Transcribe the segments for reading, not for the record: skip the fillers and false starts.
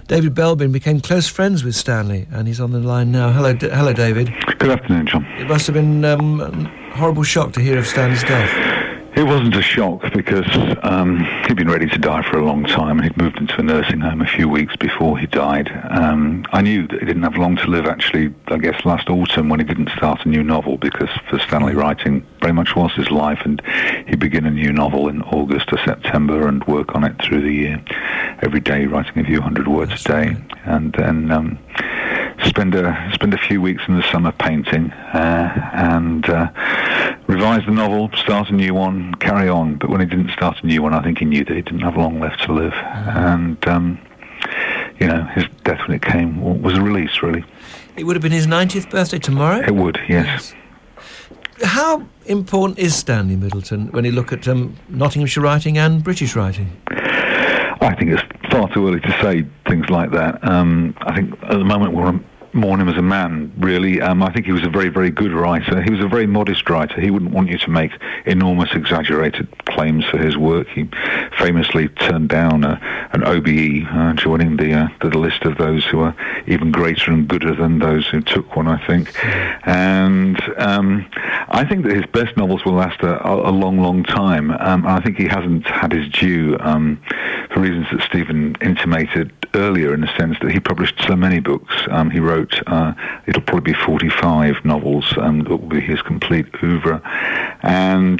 David Belbin became close friends with Stanley, and he's on the line now. Hello, David. Good afternoon, John. It must have been a horrible shock to hear of Stanley's death. It wasn't a shock because he'd been ready to die for a long time. He'd moved into a nursing home a few weeks before he died. I knew that he didn't have long to live, actually, I guess last autumn when he didn't start a new novel, because for Stanley, writing very much was his life, and he'd begin a new novel in August or September and work on it through the year, every day writing a few hundred words a day, and then spend a few weeks in the summer painting and revise the novel, start a new one, carry on. But when he didn't start a new one, I think he knew that he didn't have long left to live. And his death when it came was a release, really. It would have been his 90th birthday tomorrow? It would, yes. How important is Stanley Middleton when you look at Nottinghamshire writing and British writing? I think it's far too early to say things like that. I think at the moment we're mourn him as a man, really. I think he was a very, very good writer. He was a very modest writer. He wouldn't want you to make enormous, exaggerated claims for his work. He famously turned down an OBE, joining the list of those who are even greater and gooder than those who took one, I think. And I think that his best novels will last a long, long time. I think he hasn't had his due for reasons that Stephen intimated earlier, in the sense that he published so many books. He wrote, it'll probably be 45 novels, that will be his complete oeuvre. And,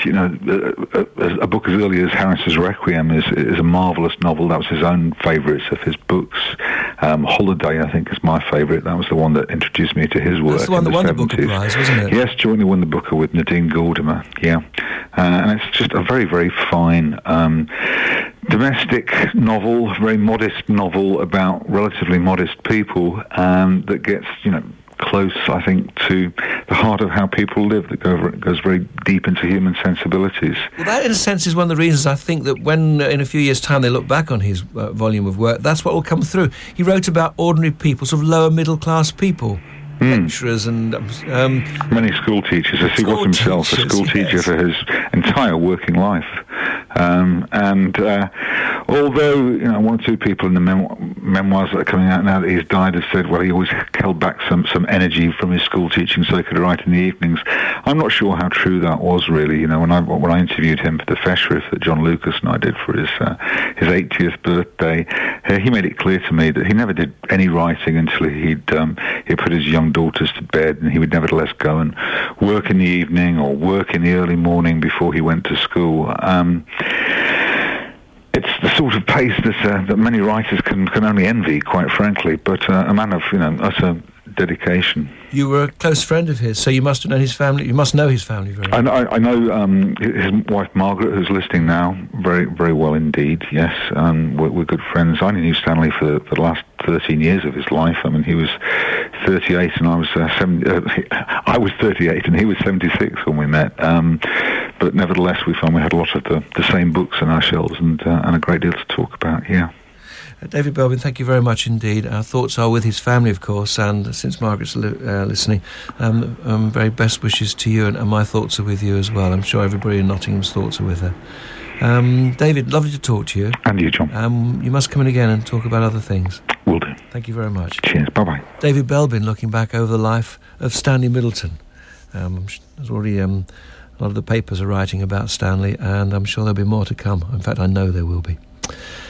a book as early as Harris's Requiem is a marvellous novel. That was his own favourites of his books. Holiday, I think, is my favourite. That was the one that introduced me to his work. That's the one that won the Booker Prize, wasn't it? Yes, jointly won the Booker with Nadine Gordimer, yeah. And it's just a very, very fine domestic novel, very modest novel about relatively modest people, that gets, close, I think, to the heart of how people live, that goes very deep into human sensibilities. Well, that, in a sense, is one of the reasons I think that when, in a few years' time, they look back on his volume of work, that's what will come through. He wrote about ordinary people, sort of lower middle-class people. Lecturers and many school teachers, as he was himself a school teacher for his entire working life. Although one or two people in the memoirs that are coming out now that he's died have said, well, he always held back some energy from his school teaching so he could write in the evenings. I'm not sure how true that was, really. When I interviewed him for the Feshriff that John Lucas and I did for his 80th birthday, he made it clear to me that he never did any writing until he'd put his young daughters to bed, and he would nevertheless go and work in the evening or work in the early morning before he went to school. It's the sort of pace that many writers can only envy, quite frankly, but a man of utter dedication. You were a close friend of his, so you must have known his family. You must know his family very well. I know his wife Margaret, who's listening now, very, very well indeed. Yes, we're good friends. I knew Stanley for the last 13 years of his life. I mean, he was 38 and I was I was 38 and he was 76 when we met. But nevertheless, we found we had a lot of the same books on our shelves and a great deal to talk about. Yeah. David Belbin, thank you very much indeed. Our thoughts are with his family, of course, and since Margaret's listening, very best wishes to you, and my thoughts are with you as well. I'm sure everybody in Nottingham's thoughts are with her. David, lovely to talk to you. And you, John. You must come in again and talk about other things. Will do. Thank you very much. Cheers, bye-bye. David Belbin, looking back over the life of Stanley Middleton. There's already a lot of the papers are writing about Stanley, and I'm sure there'll be more to come. In fact, I know there will be.